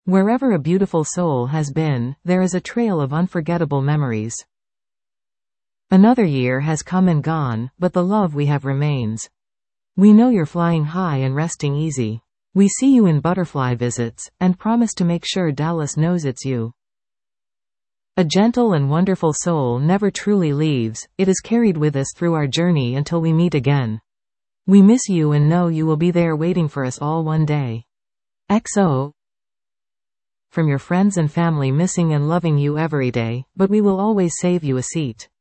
Wherever a beautiful soul has been, there is a trail of unforgettable memories. Another year has come and gone, but the love we have remains. We know you're flying high and resting easy. We see you in butterfly visits, and promise to make sure Dallas knows it's you. A gentle and wonderful soul never truly leaves, it is carried with us through our journey until we meet again. We miss you and know you will be there waiting for us all one day. XO. From your friends and family, missing and loving you every day, but we will always save you a seat.